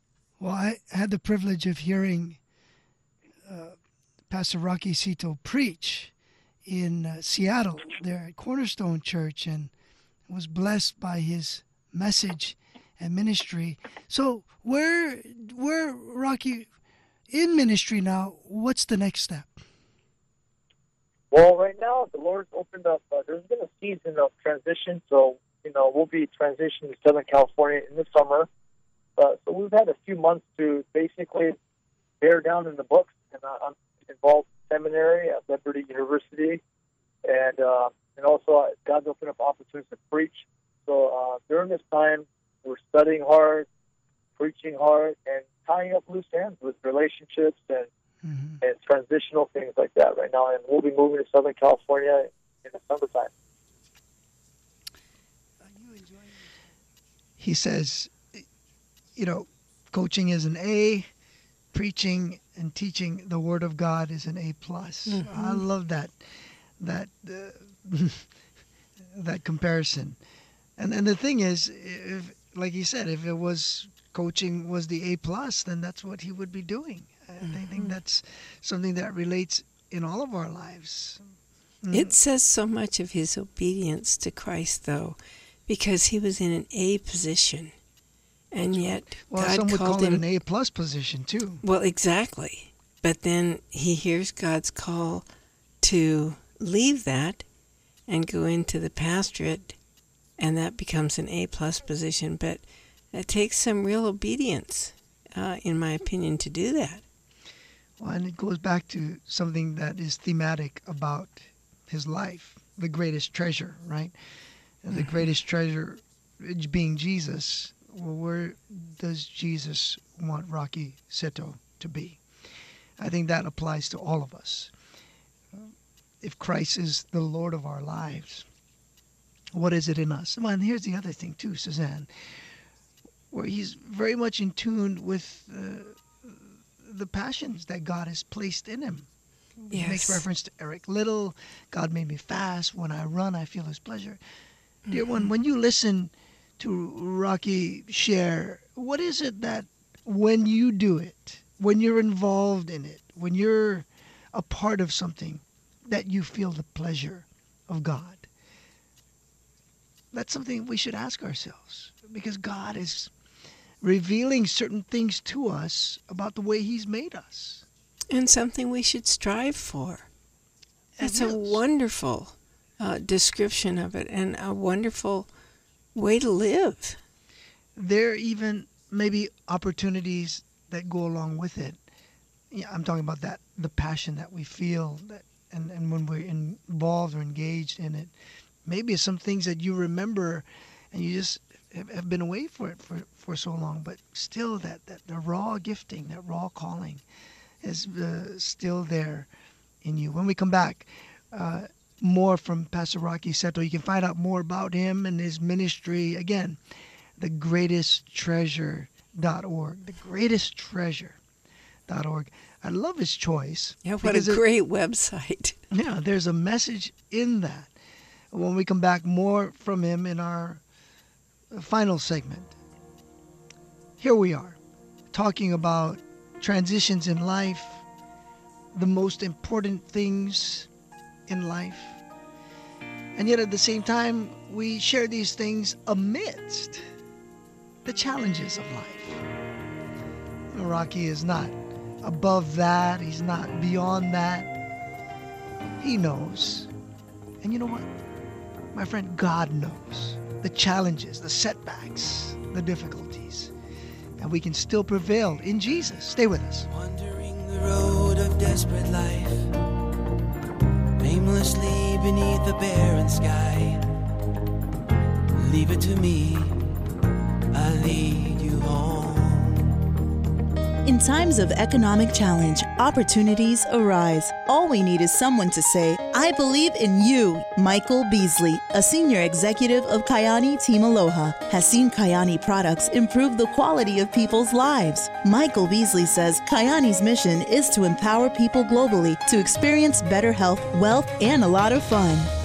Well, I had the privilege of hearing uh, Pastor Rocky Cito preach in uh, Seattle there at Cornerstone Church, and was blessed by his message and ministry. So where, where Rocky, in ministry now, what's the next step? Well, right now, the Lord's opened up. Uh, there's been a season of transition, so, you know, we'll be transitioning to Southern California in the summer. Uh, so we've had a few months to basically bear down in the books, and uh, I'm involved in seminary at Liberty University, and uh, and also uh, God's opened up opportunities to preach. So uh, during this time, we're studying hard, preaching hard, and tying up loose ends with relationships and mm-hmm. and transitional things like that right now. And we'll be moving to Southern California in the summertime. Are you enjoying it? He says, you know, coaching is an A, preaching and teaching the Word of God is an A plus. Mm-hmm. I love that that uh, that comparison. And and the thing is, if, like he said, if it was coaching was the A plus, then that's what he would be doing. Mm-hmm. I think that's something that relates in all of our lives. Mm. It says so much of his obedience to Christ, though, because he was in an A position. And yet, well, God some would called call him, it an A plus position too. Well, exactly. But then he hears God's call to leave that and go into the pastorate, and that becomes an A plus position. But it takes some real obedience, uh, in my opinion, to do that. Well, and it goes back to something that is thematic about his life, the greatest treasure, right? And the mm-hmm. greatest treasure being Jesus. Well, where does Jesus want Rocky Cito to be? I think that applies to all of us. If Christ is the Lord of our lives, what is it in us? Well, and here's the other thing too, Suzanne, where he's very much in tune with uh, the passions that God has placed in him. Yes. He makes reference to Eric Liddell. God made me fast. When I run, I feel his pleasure. Mm-hmm. Dear one, when you listen to Rocky share, what is it that when you do it, when you're involved in it, when you're a part of something, that you feel the pleasure of God? That's something we should ask ourselves, because God is revealing certain things to us about the way he's made us. And something we should strive for. That's yes. a wonderful uh, description of it, and a wonderful way to live. There are even maybe opportunities that go along with it. Yeah, I'm talking about that, the passion that we feel, that, and, and when we're involved or engaged in it. Maybe it's some things that you remember and you just have, have been away for it for, for so long, but still that, that the raw gifting, that raw calling is uh, still there in you. When we come back, uh, more from Pastor Rocky Cito. You can find out more about him and his ministry. Again, the greatest treasure dot org. The greatest treasure dot org. I love his choice. Yeah, what a great it, website. Yeah, there's a message in that. When we come back, more from him in our final segment. Here we are, talking about transitions in life, the most important things in life. And yet at the same time, we share these things amidst the challenges of life. You know, Rocky is not above that. He's not beyond that. He knows. And you know what? My friend, God knows the challenges, the setbacks, the difficulties. And we can still prevail in Jesus. Stay with us. Wandering the road of desperate life, aimlessly beneath a barren sky. Leave it to me, I'll lead you home. In times of economic challenge, opportunities arise. All we need is someone to say, I believe in you. Michael Beasley, a senior executive of Kyani Team Aloha, has seen Kyani products improve the quality of people's lives. Michael Beasley says Kyani's mission is to empower people globally to experience better health, wealth, and a lot of fun.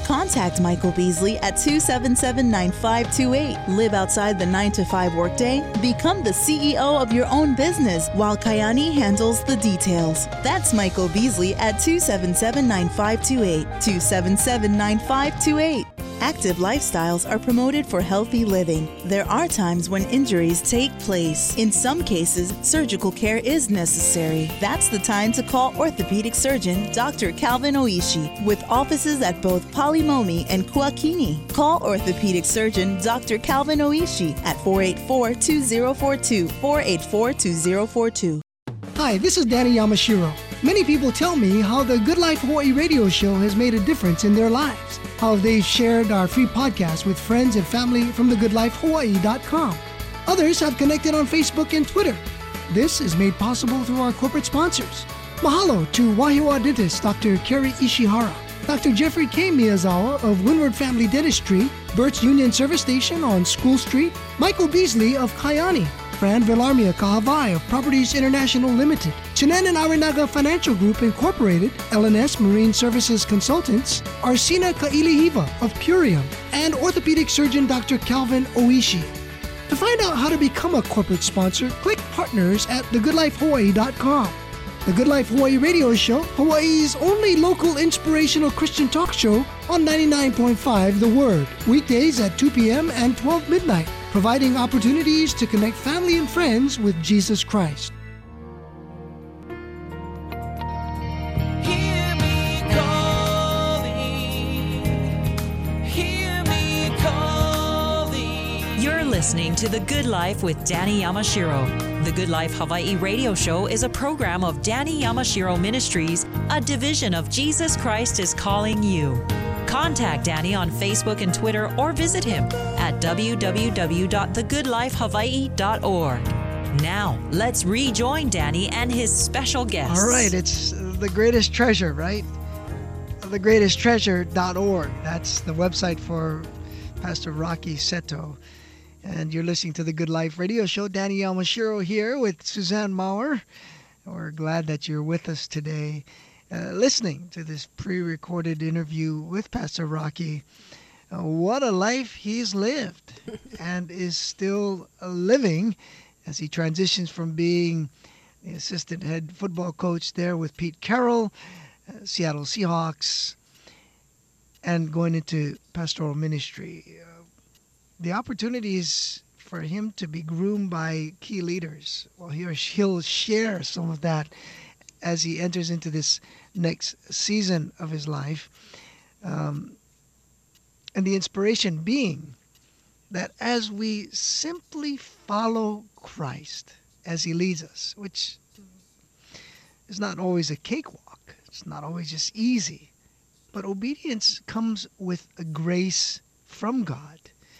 Contact Michael Beasley at two seven seven, nine five two eight. Live outside the nine to five workday. Become the C E O of your own business while Kayani handles the details. That's Michael Beasley at two seven seven, nine five two eight. two seven seven, nine five two eight. Active lifestyles are promoted for healthy living. There are times when injuries take place. In some cases, surgical care is necessary. That's the time to call orthopedic surgeon Doctor Calvin Oishi with offices at both Palimomi and Kuakini. Call orthopedic surgeon Doctor Calvin Oishi at four eight four, two zero four two, four eight four, two zero four two. Hi, this is Danny Yamashiro. Many people tell me how the Good Life Hawaii radio show has made a difference in their lives, how they've shared our free podcast with friends and family from the good life hawaii dot com. Others have connected on Facebook and Twitter. This is made possible through our corporate sponsors. Mahalo to Wahiawa dentist Doctor Kerry Ishihara, Doctor Jeffrey K. Miyazawa of Windward Family Dentistry, Burt's Union Service Station on School Street, Michael Beasley of Kayani, Fran Villarmia Kahavai of Properties International Limited, Chinan and Arinaga Financial Group Incorporated, L and S Marine Services Consultants, Arsina Kailihiva of Purium, and orthopedic surgeon Doctor Calvin Oishi. To find out how to become a corporate sponsor, click Partners at the good life hawaii dot com. The Good Life Hawaii radio show, Hawaii's only local inspirational Christian talk show on ninety-nine point five The Word, weekdays at two p.m. and twelve midnight, providing opportunities to connect family and friends with Jesus Christ. Hear me calling, hear me calling. You're listening to The Good Life with Danny Yamashiro. The Good Life Hawaii radio show is a program of Danny Yamashiro Ministries, a division of Jesus Christ is Calling You. Contact Danny on Facebook and Twitter or visit him at w w w dot the good life hawaii dot org. Now, let's rejoin Danny and his special guests. All right, it's The Greatest Treasure, right? the greatest treasure dot org. That's the website for Pastor Rocky Seto. And you're listening to the Good Life radio show. Danny Yamashiro here with Suzanne Maurer. We're glad that you're with us today, uh, listening to this pre-recorded interview with Pastor Rocky. Uh, what a life he's lived and is still uh, living as he transitions from being the assistant head football coach there with Pete Carroll, uh, Seattle Seahawks, and going into pastoral ministry. Uh, the opportunities for him to be groomed by key leaders, well, he'll, he'll share some of that as he enters into this next season of his life. Um, and the inspiration being that as we simply follow Christ as he leads us, which is not always a cakewalk, it's not always just easy, but obedience comes with a grace from God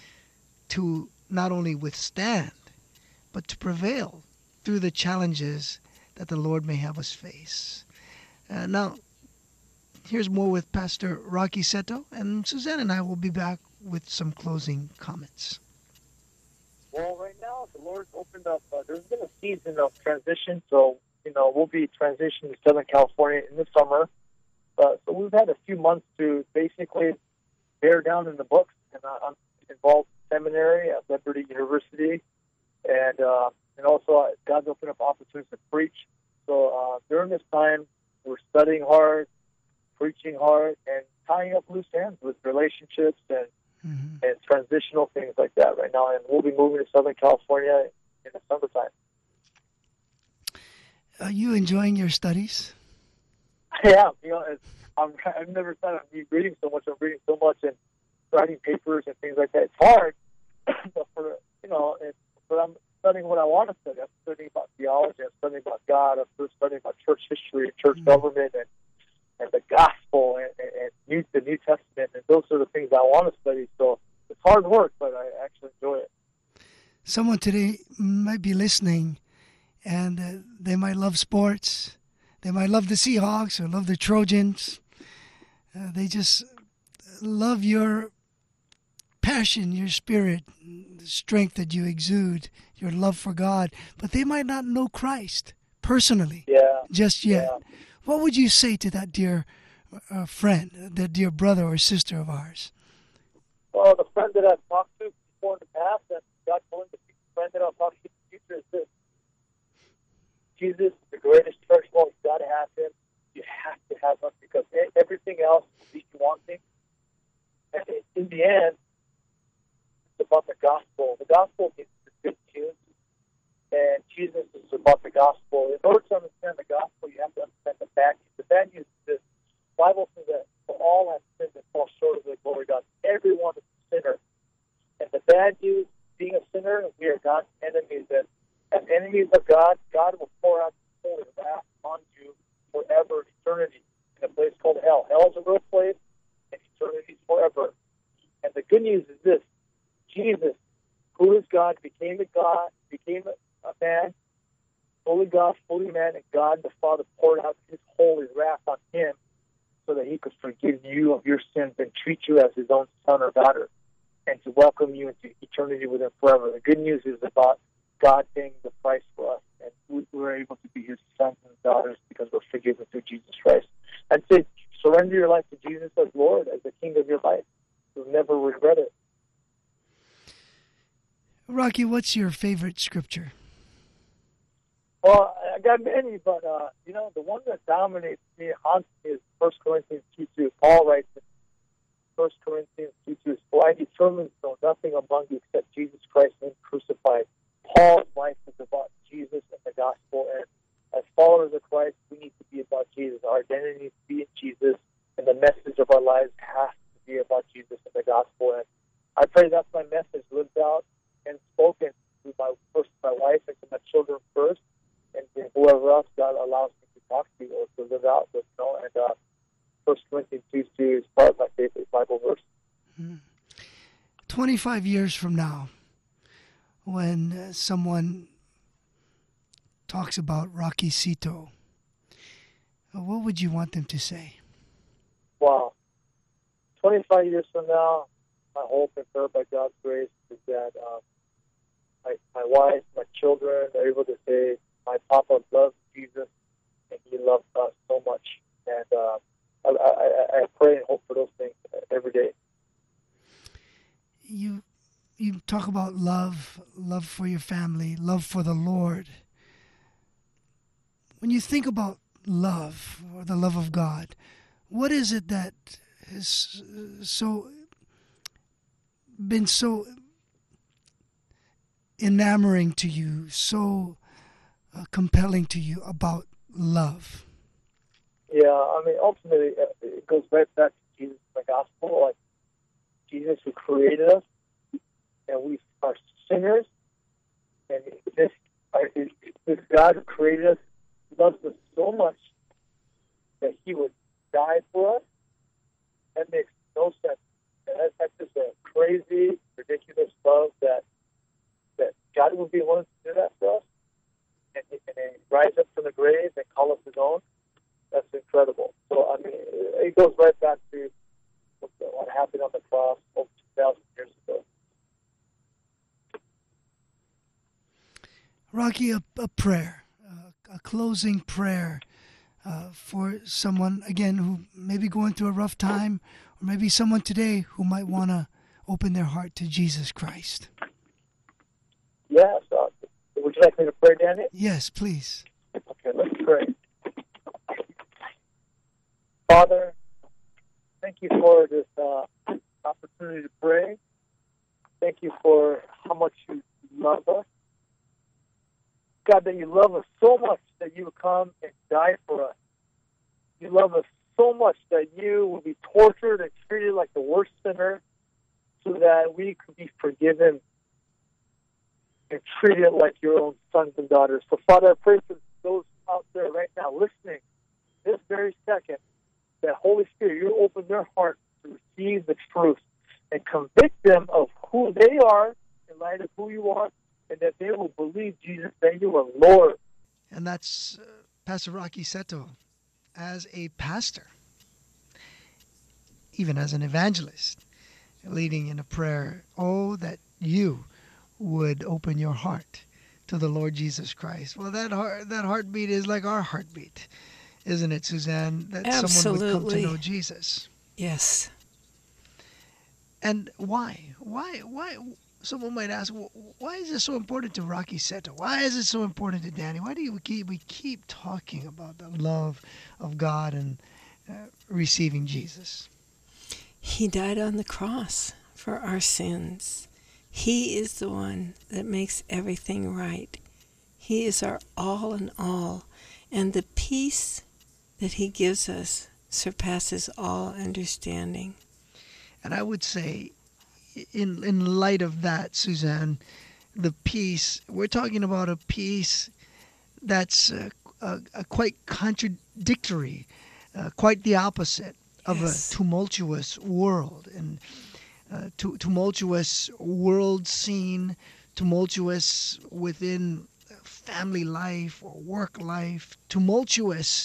to not only withstand, but to prevail through the challenges that the Lord may have us face. Uh, now, here's more with Pastor Rocky Seto, and Suzanne and I will be back with some closing comments. Well, right now, the Lord's opened up. Uh, there's been a season of transition, so, you know, we'll be transitioning to Southern California in the summer. Uh, so we've had a few months to basically bear down in the books, and uh, I'm involved in seminary at Liberty University, and uh, and also uh, God's opened up opportunities to preach. So uh, during this time, we're studying hard, preaching hard, and tying up loose ends with relationships and mm-hmm. and transitional things like that right now. And we'll be moving to Southern California in the summertime. Are you enjoying your studies? Yeah, you know, it's, I'm, I've never thought I'd be reading so much. I'm reading so much and writing papers and things like that. It's hard, but for you know, it's, but I'm studying what I want to study. I'm studying about theology. I'm studying about God. I'm studying about church history and church mm-hmm. government and and the gospel and, and, and new, the New Testament, and those are the things I want to study. So it's hard work, but I actually enjoy it. Someone today might be listening, and uh, they might love sports. They might love the Seahawks or love the Trojans. Uh, they just love your passion, your spirit, the strength that you exude, your love for God. But they might not know Christ personally yeah. just yet. Yeah. What would you say to that dear a friend, the dear brother or sister of ours? Well, the friend that I've talked to before in the past, and God willing, the friend that I'll talk to in the future is this. Jesus, the greatest church, well, you've got to have him. You have to have him because everything else will lead you wanting. And in the end, it's about the gospel. The gospel is the good news, and Jesus is about the gospel. In order to understand the gospel, you have to understand the bad news. The bad news is this. The Bible says that for all have sinned and fall short of the glory of God. Everyone is a sinner. And the bad news, being a sinner, we are God's enemies. And as enemies of God, God will pour out his holy wrath on you forever, eternity, in a place called hell. Hell is a real place, and eternity is forever. And the good news is this. Jesus, who is God, became a God, became a, a man, fully God, fully man, and God the Father poured out his holy wrath on him so that he could forgive you of your sins and treat you as his own son or daughter and to welcome you into eternity with him forever. The good news is about God paying the price for us, and we, we're able to be his sons and daughters because we're forgiven through Jesus Christ. I'd say surrender your life to Jesus as Lord, as the King of your life. You'll never regret it. Rocky, what's your favorite scripture? Well, I got many, but, uh, you know, the one that dominates me, haunts me, is First Corinthians two two. Paul writes in First Corinthians two two, "For I determined to know nothing among you except Jesus Christ and him crucified." Paul's life is about Jesus and the gospel, and as followers of Christ, we need to be about Jesus. Our identity needs to be in Jesus, and the message of our lives has to be about Jesus and the gospel. And I pray that's my message lived out and spoken to my first my wife and to my children first, and to whoever else God allows me to talk to or to live out with. You know, and uh, First Corinthians two two is part of my favorite Bible verse. Hmm. Twenty-five years from now, when uh, someone talks about Rocky Cito, uh, what would you want them to say? Wow. twenty-five years from now, my hope and prayer by God's grace is that um, my, my wife, my children are able to say, my Papa loves Jesus and he loves us so much. And uh, I, I, I pray and hope for those things every day. You you talk about love, love for your family, love for the Lord. When you think about love or the love of God, what is it that has so been so enamoring to you, so uh, compelling to you about love? Yeah, I mean, ultimately, it goes right back to Jesus and the gospel. Like Jesus, who created us, and we are sinners, and this, this God who created us loves us so much that he would die for us. That makes no sense. That, that's just a crazy, ridiculous love that that God would be willing to do that for us, and, and, and rise up from the grave and call us his own. That's incredible. So, I mean, it goes right back to what happened on the cross over two thousand years ago. Rocky, a, a prayer, uh, a closing prayer uh, for someone, again, who may be going through a rough time, or maybe someone today who might want to open their heart to Jesus Christ. Yes. Uh, would you like me to pray, Danny? Yes, please. Okay, let's pray. Father, thank you for this uh, opportunity to pray. Thank you for how much you love us. God, that you love us so much that you would come and die for us. You love us so much that you would be tortured and treated like the worst sinner so that we could be forgiven and treated like your own sons and daughters. So, Father, I pray for those out there right now listening this very second, that Holy Spirit, you open their hearts to receive the truth and convict them of who they are in light of who you are, and that they will believe, Jesus, that you are Lord. And that's uh, Pastor Rocky Cito as a pastor, even as an evangelist, leading in a prayer. Oh, that you would open your heart to the Lord Jesus Christ. Well, that heart, that heartbeat is like our heartbeat. isn't it, Suzanne? That Absolutely. someone would come to know Jesus. Yes. And why? Why? Why? Someone might ask, why is this so important to Rocky Seto? Why is it so important to Danny? Why do you keep, we keep talking about the love of God and uh, receiving Jesus? He died on the cross for our sins. He is the one that makes everything right. He is our all in all. And the peace that he gives us surpasses all understanding. And I would say, in in light of that, Suzanne, the peace, we're talking about a peace that's uh, uh, uh, quite contradictory, uh, quite the opposite of yes. a tumultuous world. And uh, tu- tumultuous world scene, tumultuous within family life or work life, tumultuous.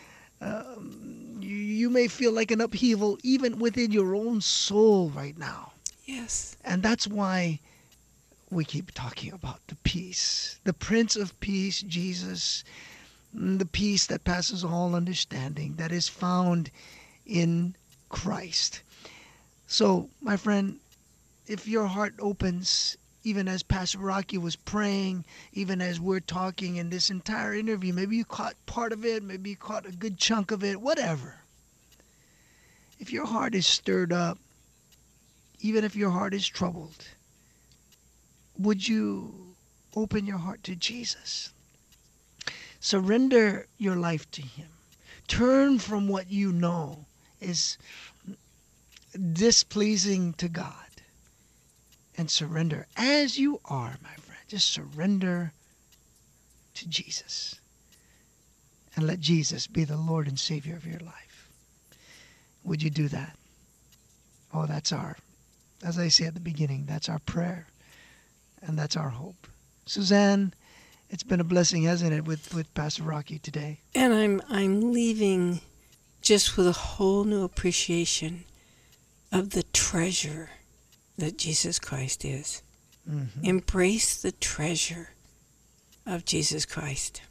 Um, you, you may feel like an upheaval even within your own soul right now. Yes. And that's why we keep talking about the peace. The Prince of Peace, Jesus, the peace that passes all understanding, that is found in Christ. So, my friend, if your heart opens, even as Pastor Rocky was praying, even as we're talking in this entire interview, maybe you caught part of it, maybe you caught a good chunk of it, whatever. If your heart is stirred up, even if your heart is troubled, would you open your heart to Jesus? Surrender your life to him. Turn from what you know is displeasing to God and surrender as you are, my friend. Just surrender to Jesus and let Jesus be the Lord and Savior of your life. Would you do that? Oh, that's our, as I say at the beginning, that's our prayer and that's our hope. Suzanne, it's been a blessing, hasn't it, with, with Pastor Rocky today? And I'm I'm leaving just with a whole new appreciation of the treasure that Jesus Christ is. Mm-hmm. Embrace the treasure of Jesus Christ.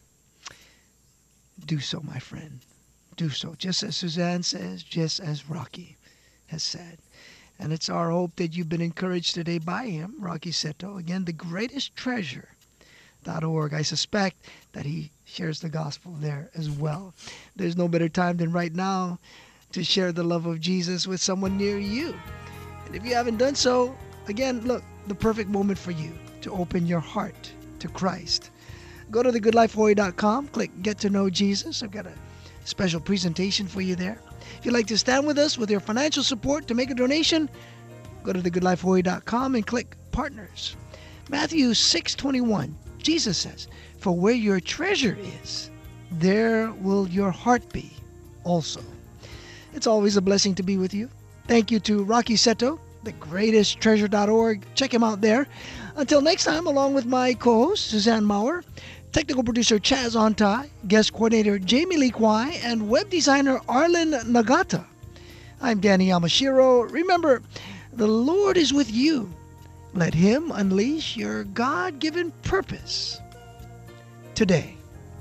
Do so, my friend. Do so. Just as Suzanne says, just as Rocky has said. And it's our hope that you've been encouraged today by him, Rocky Seto. Again, the greatest treasure dot org. I suspect that he shares the gospel there as well. There's no better time than right now to share the love of Jesus with someone near you. And if you haven't done so, again, look, the perfect moment for you to open your heart to Christ. Go to the good life hawaii dot com, click Get to Know Jesus. I've got a special presentation for you there. If you'd like to stand with us with your financial support to make a donation, go to the good life hawaii dot com and click Partners. Matthew six twenty-one, Jesus says, "For where your treasure is, there will your heart be also." It's always a blessing to be with you. Thank you to Rocky Seto, the greatest treasure dot org. Check him out there. Until next time, along with my co-host, Suzanne Maurer, technical producer Chaz Ontai, guest coordinator Jamie Lee Kwai, and web designer Arlen Nagata. I'm Danny Yamashiro. Remember, the Lord is with you. Let him unleash your God-given purpose today.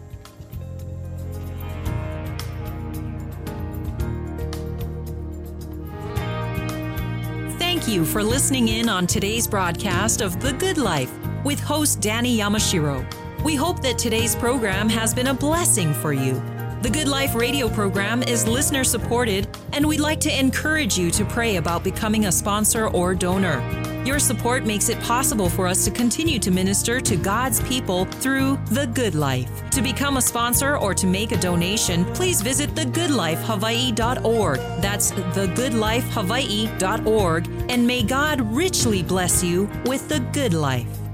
Thank you for listening in on today's broadcast of The Good Life with host Danny Yamashiro. We hope that today's program has been a blessing for you. The Good Life radio program is listener supported, and we'd like to encourage you to pray about becoming a sponsor or donor. Your support makes it possible for us to continue to minister to God's people through The Good Life. To become a sponsor or to make a donation, please visit the good life hawaii dot org. That's the good life hawaii dot org. And may God richly bless you with the good life.